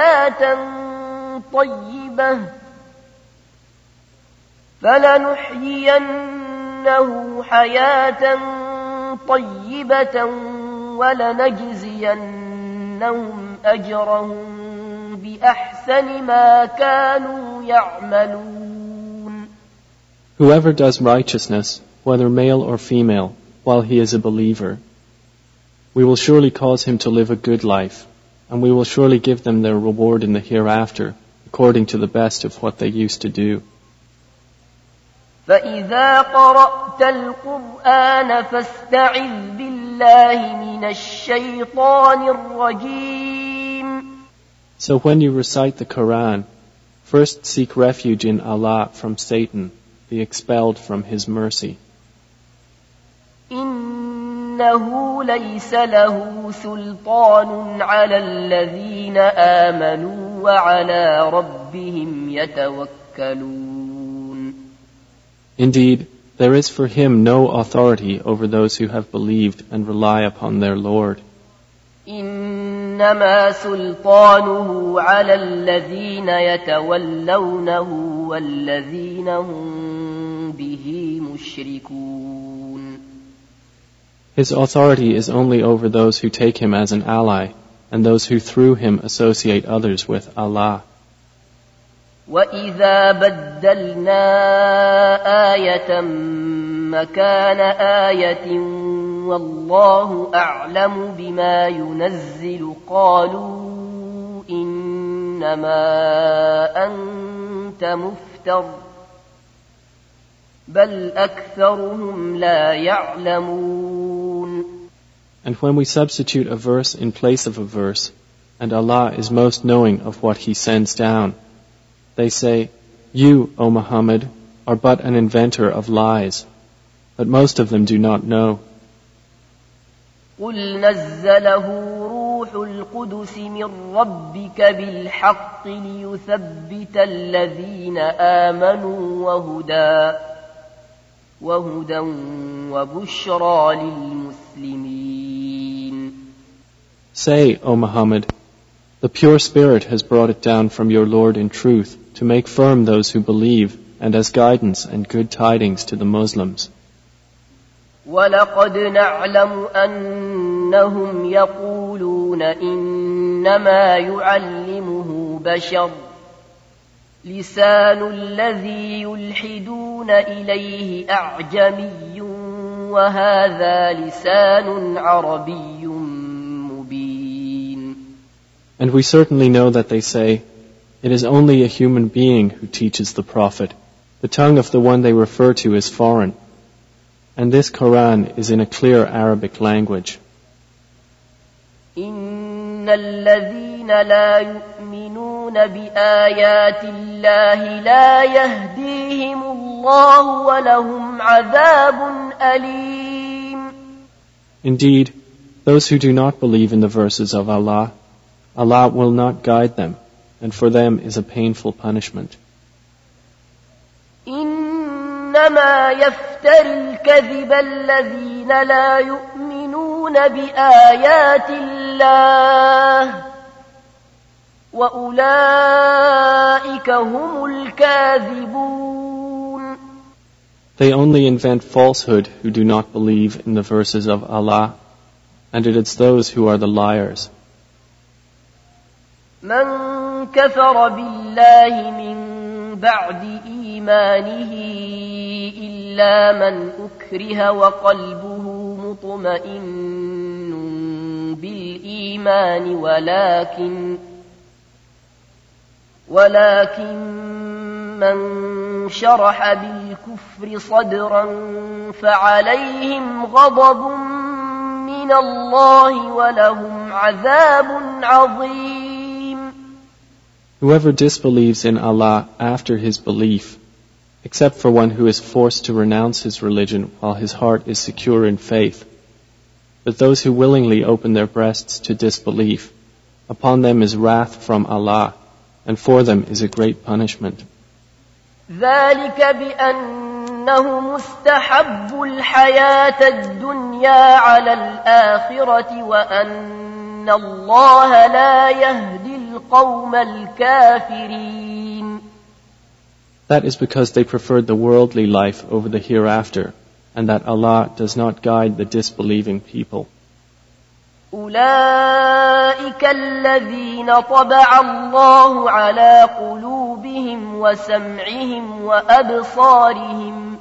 حياة طيبة ولنجزينهم أجرهم بأحسن ما كانوا يعملون. Whoever does righteousness, whether male or female, while he is a believer, we will surely cause him to live a good life, and we will surely give them their reward in the hereafter, according to the best of what they used to do. فإذا قرأت القرآن فاستعذ بالله من الشيطان الرجيم. So when you recite the Quran, first seek refuge in Allah from Satan, the expelled from his mercy. إنه ليس له سلطان على الذين آمنوا وعلى ربهم يتوكلون. Indeed, there is for him no authority over those who have believed and rely upon their Lord. إنما سلطانه على الذين يتولونه والذين هم به مشركون. His authority is only over those who take him as an ally and those who through him associate others with Allah. وَإِذَا بَدَّلْنَا آيَةً مَكَانَ آيَةٍ وَاللَّهُ أَعْلَمُ بِمَا يُنَزِّلُ قَالُوا إِنَّمَا أَنْتَ مُفْتَرٍ بَلْ أَكْثَرُهُمْ لَا يَعْلَمُونَ. And when we substitute a verse in place of a verse, and Allah is most knowing of what He sends down, they say, "You, O Muhammad, are but an inventor of lies." But most of them do not know. قُلْ نَزَّلَهُ رُوحُ الْقُدُسِ مِنْ رَبِّكَ بِالْحَقِّ لِيُثَبِّتَ الَّذِينَ آمَنُوا وَهُدًى وَبُشْرَى لِلْمُسْلِمِينَ. Say, O Muhammad, the pure Spirit has brought it down from your Lord in truth to make firm those who believe and as guidance and good tidings to the Muslims. وَلَقَدْ نَعْلَمُ أَنَّهُمْ يَقُولُونَ إِنَّمَا يُعَلِّمُهُ بَشَرٌ لِسَانُ الَّذِي يُلْحِدُونَ إِلَيْهِ أَعْجَمِيٌّ وَهَذَا لِسَانٌ عَرَبِيٌّ مُبِينٌ. And we certainly know that they say, it is only a human being who teaches the Prophet. The tongue of the one they refer to is foreign. And this Quran is in a clear Arabic language. إن الذين لا يؤمنون بآيات الله لا يهديهم الله ولهم عذاب أليم. Indeed, those who do not believe in the verses of Allah, Allah will not guide them, and for them is a painful punishment. إنما يفتري الكذب الذين لا يؤمنون بآيات الله وأولئك هم الكاذبون. They only invent falsehood who do not believe in the verses of Allah, and it is those who are the liars. من كفر بالله من بعد إيمانه إلا من أكره وقلبه مطمئن بالإيمان ولكن من شرح بالكفر صدرا فعليهم غضب من الله ولهم عذاب عظيم. Whoever disbelieves in Allah after his belief, except for one who is forced to renounce his religion while his heart is secure in faith, but those who willingly open their breasts to disbelief, upon them is wrath from Allah, and for them is a great punishment. ذلك بأنهم استحبوا الحياة الدنيا على الآخرة وأن الله لا يهدي القوم الكافرين. That is because they preferred the worldly life over the hereafter, and that Allah does not guide the disbelieving people. أولئك الذين طبع الله على قلوبهم وسمعهم وأبصارهم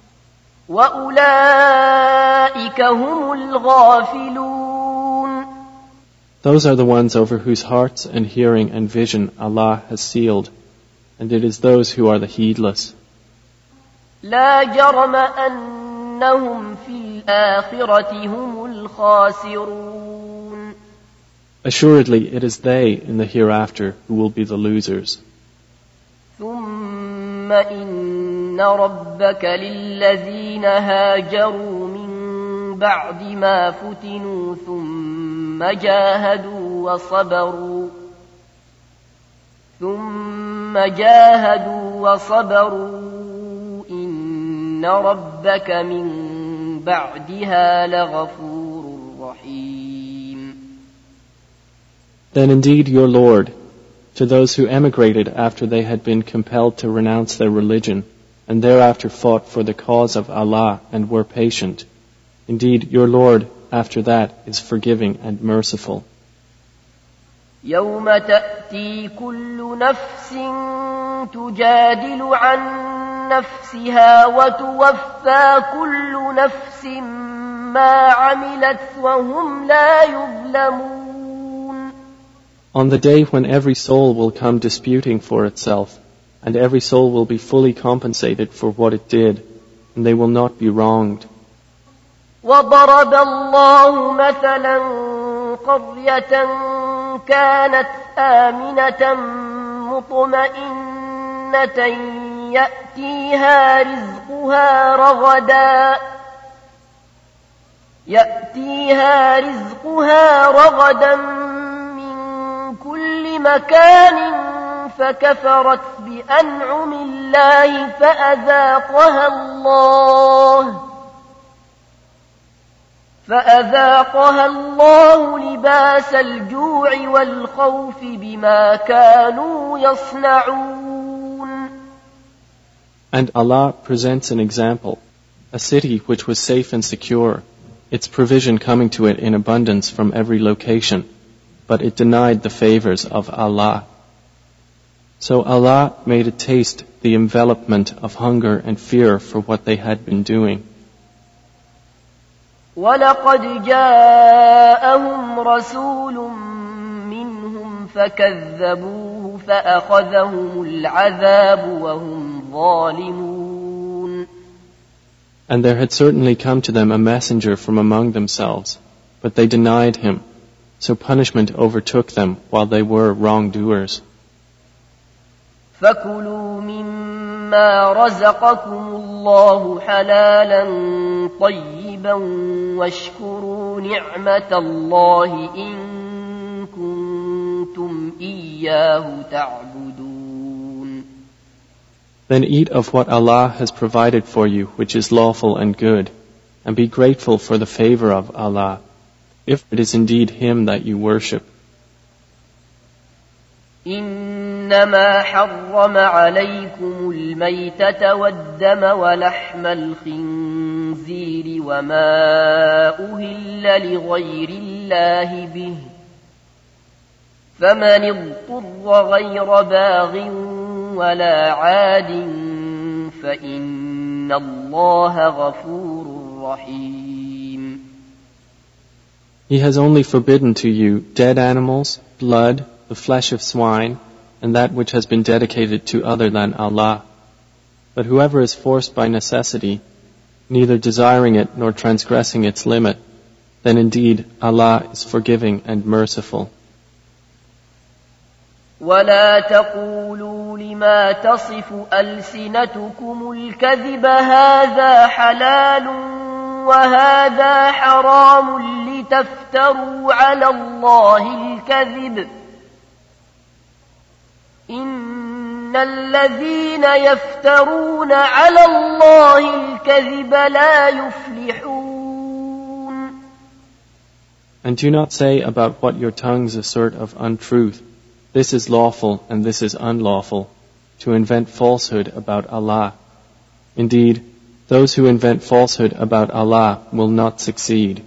وأولئك هم الغافلون. Those are the ones over whose hearts and hearing and vision Allah has sealed, and it is those who are the heedless. لا جرم أنهم في الآخرة هم الخاسرون. Assuredly, it is they in the hereafter who will be the losers. ثم إن ربك للذين هاجروا من بعد ما فتنوا ثم جاهدوا وصبروا إن ربك من بعدها لغفور رحيم. Then indeed your Lord, to those who emigrated after they had been compelled to renounce their religion, and thereafter fought for the cause of Allah and were patient, indeed your Lord after that is forgiving and merciful. يوم تأتي كل نفس تجادل عن نفسها وتوفى كل نفس ما عملت وهم لا يظلمون. On the day when every soul will come disputing for itself, and every soul will be fully compensated for what it did, and they will not be wronged. وضرب الله مثلا قرية كانت آمنة مطمئنة يأتيها رزقها رغدا من كل مكان فكفرت بأنعم الله فأذاقها الله لباس الجوع والخوف بما كانوا يصنعون. And Allah presents an example, a city which was safe and secure, its provision coming to it in abundance from every location, but it denied the favors of Allah. So Allah made it taste the envelopment of hunger and fear for what they had been doing. وَلَقَدْ جَاءَهُمْ رَسُولٌ مِّنْهُمْ فكذبوه فأخذهم العذاب وهم ظالمون. And there had certainly come to them a messenger from among themselves, but they denied him, so punishment overtook them while they were wrongdoers. فكلوا مما رزقكم الله حلالا طيبا واشكروا نعمة الله إن كنتم إياه تعبدون. Then eat of what Allah has provided for you, which is lawful and good, and be grateful for the favor of Allah, if it is indeed Him that you worship. إنما حرم عليكم الميتة والدم ولحم الخنزير وما أهل لغير الله به فمن اضطر غير باغ ولا عاد فإن الله غفور رحيم. He has only forbidden to you dead animals, blood, the flesh of swine, and that which has been dedicated to other than Allah. But whoever is forced by necessity, neither desiring it nor transgressing its limit, then indeed Allah is forgiving and merciful. ولا تقولوا لما تصف ألسنتكم الكذب هذا حلال وهذا حرام لتفتروا على الله الكذب إن الذين يفترون على الله الكذب لا يفلحون. And do not say about what your tongues assert of untruth, this is lawful and this is unlawful, to invent falsehood about Allah. Indeed, those who invent falsehood about Allah will not succeed.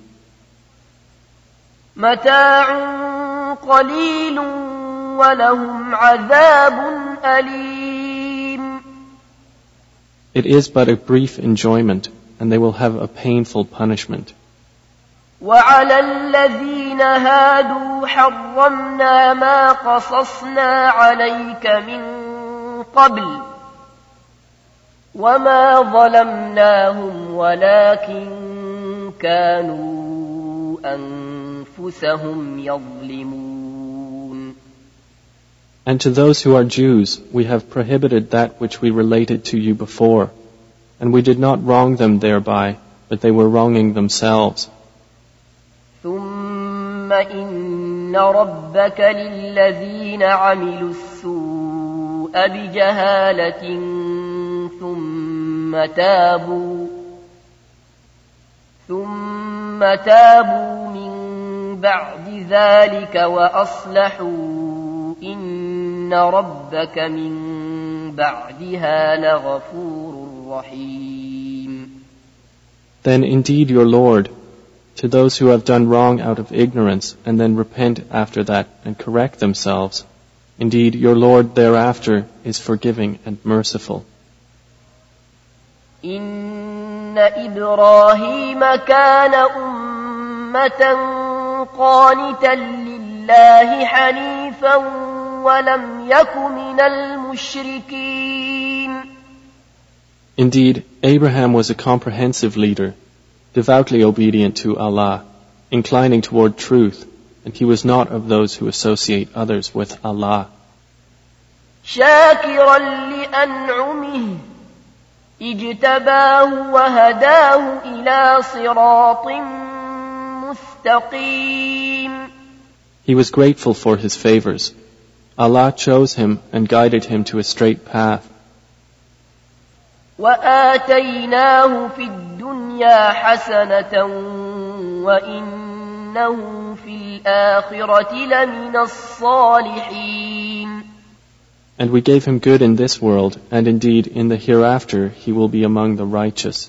متاع قليل ولهم عذاب أليم. It is but a brief enjoyment, and they will have a painful punishment. وعلى الذين هادوا حرمنا ما قصصنا عليك من قبل وما ظلمناهم ولكن كانوا أنفسهم يظلمون. And to those who are Jews, we have prohibited that which we related to you before, and we did not wrong them thereby, but they were wronging themselves. ثم إن ربك للذين عملوا السوء بجهالة ثم تابوا من بعد ذلك وأصلحوا إن ربك من بعدها لغفور رحيم. Then indeed your Lord, to those who have done wrong out of ignorance and then repent after that and correct themselves, indeed your Lord thereafter is forgiving and merciful. إن إبراهيم كان أمة قانتا لله حنيفا ولم يك من المشركين. Indeed, Abraham was a comprehensive leader, devoutly obedient to Allah, inclining toward truth, and he was not of those who associate others with Allah. شاكرا لأنعمه اجتباه وهداه إلى صراط مستقيم. He was grateful for his favors. Allah chose him and guided him to a straight path. وآتيناه في الدنيا حسنة وإنه في الآخرة لمن الصالحين. And we gave him good in this world, and indeed in the hereafter he will be among the righteous.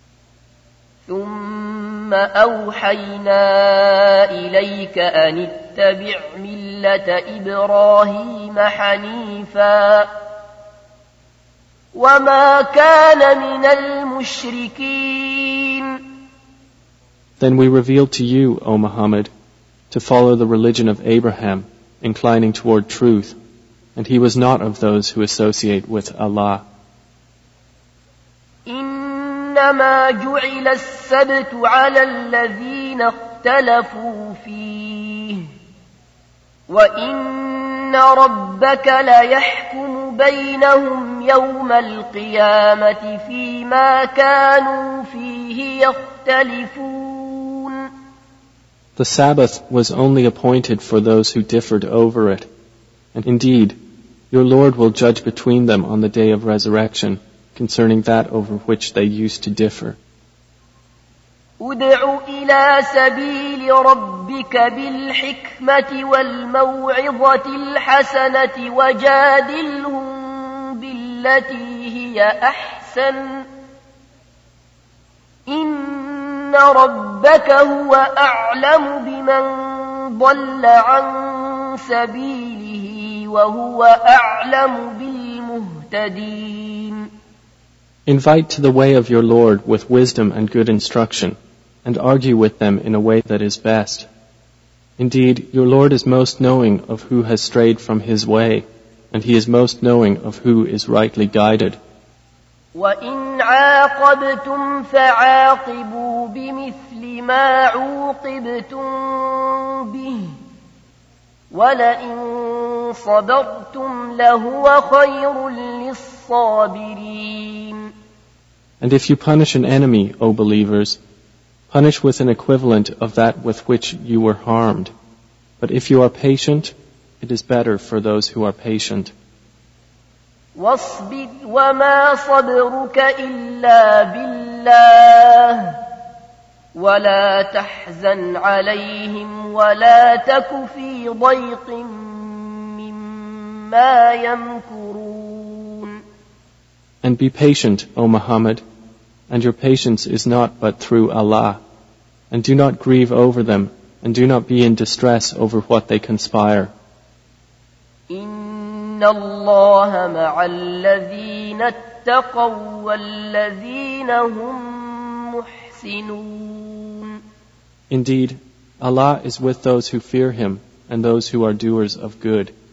ثم أوحينا إليك أن اتبع ملة إبراهيم حنيفا وما كان من المشركين. Then we revealed to you, O Muhammad, to follow the religion of Abraham, inclining toward truth, and he was not of those who associate with Allah. إنما جعل السبت على الذين اختلفوا فيه وإن ربك ليحكم بينهم يوم القيامة فيما كانوا فيه يختلفون. The Sabbath was only appointed for those who differed over it, and indeed, your Lord will judge between them on the day of resurrection concerning that over which they used to differ. ادع إلى سبيل ربك بالحكمة والموعظة الحسنة وجادلهم بالتي هي أحسن إن ربك هو أعلم بمن ضل عن سبيله وهو أعلم بالمهتدين. Invite to the way of your Lord with wisdom and good instruction, and argue with them in a way that is best. Indeed, your Lord is most knowing of who has strayed from his way, and he is most knowing of who is rightly guided. وَإِنْ عَاقَبْتُمْ فَعَاقِبُوا بِمِثْلِ مَا عُوقِبْتُمْ بِهِ وَلَئِنْ صَبَرْتُمْ لَهُوَ خَيْرٌ لِلصَّابِرِينَ. And if you punish an enemy, O believers, punish with an equivalent of that with which you were harmed. But if you are patient, it is better for those who are patient. واصبر وما صبرك إلا بالله ولا تحزن عليهم ولا تك في ضيق مما يمكرون. And be patient, O Muhammad, and your patience is not but through Allah. And do not grieve over them, and do not be in distress over what they conspire. إن الله مع الذين اتقوا والذين هم محسنون. Indeed, Allah is with those who fear Him and those who are doers of good.